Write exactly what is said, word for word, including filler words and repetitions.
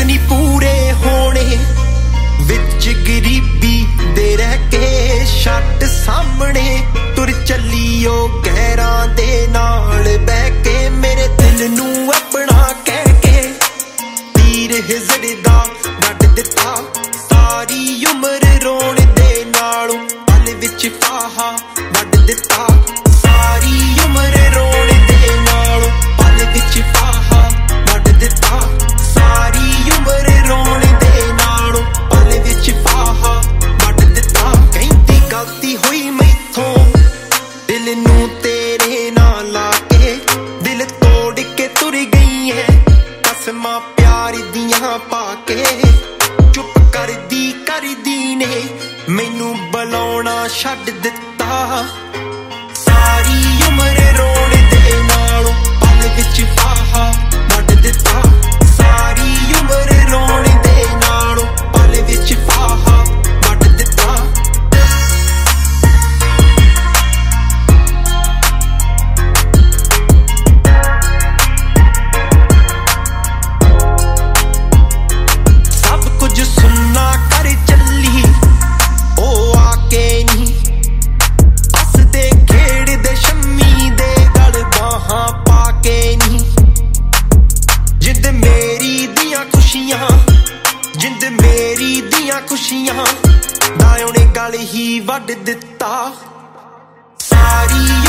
ਨੀ ਪੂਰੇ ਹੋਣੇ ਵਿੱਚ ਗਰੀਬੀ ਦੇ ਰਹਿ ਕੇ ਛੱਡ ਸਾਹਮਣੇ ਤੁਰ ਚੱਲੀਓ ਗਹਿਰਾਂ ਦੇ ਨਾਲ ਬਹਿ ਕੇ ਮੇਰੇ ਦਿਲ ਨੂੰ ਆਪਣਾ ਕਹਿ ਕੇ ਤੀਰ ਹਿਜੜ ਦਾ ਵੱਢ ਦਿੱਤਾ ਸਾਰੀ ਉਮਰ ਰੋਣ ਦੇ ਨਾਲੋਂ ਪਲ ਵਿੱਚ ਫਾਹਾ ਵੱਢ ਦਿੱਤਾ ਸਾਰੀ ਉਮਰ ਰੋਣ ਦੇ ਨਾਲੋਂ ਪਲ ਵਿੱਚ ਫਾਹਾ ਵੱਢ ਦਿੱਤਾ ਸਾਰੀ ਉਮਰ ਰੋਣ ਦੇ ਨਾਲੋਂ ਪਲ ਵਿੱਚ ਫਾਹਾ ਵੱਢ ਦਿੱਤਾ ਕਹਿੰਦੀ ਗਲਤੀ ਹੋਈ ਮੈਥੋਂ ਦਿਲ ਨੂੰ ਤੇਰੇ ਨਾਲ ਲਾ ਕੇ ਦਿਲ ਤੋੜ ਕੇ ਤੁਰ ਗਈ ਐ ਕਸਮਾਂ ਪਿਆਰ ਦੀਆਂ ਪਾ ਕੇ ਚੁੱਪ ਕਰਦੀ ਕਰਦੀ ਨੇ ਮੈਨੂੰ ਬੁਲਾਉਣਾ ਛੱਡ ਦਿੱਤਾ ਸਾਰੀ ਉਮਰ ਰੋਣ ਦੇ ਨਾਲੋਂ ਪਲ ਵਿੱਚ ਫਾਹਾ ਵੱਢ ਦਿੱਤਾ ਸਾਰੀ ਉਮਰ ਰੋਣ ਦੇ ਨਾਲੋਂ ਪਲ ਵਿੱਚ ਫਾਹਾ ਵੱਢ ਦਿੱਤਾ ਸਭ ਕੁਝ ਸੁਣਨਾ ਕਰ ਚੱਲੀ ਉਹ ਆ ਕੇ ਨੀ ਹੱਸਦੇ ਖੇਡਦੇ ਸ਼ੰਮੀ ਦੇ ਗਲ ਬਾਹਾਂ ਪਾ ਕੇ ਨੀ ਜਿੰਦ ਮੇਰੀ ਦੀਆਂ ਖੁਸ਼ੀਆਂ ਜਿੰਦ ਮੇਰੀ ਦੀਆਂ ਖੁਸ਼ੀਆਂ ਦਾ ਉਹਨੇ ਗਲ ਹੀ ਵੱਢ ਦਿੱਤਾ ਸਾਰੀ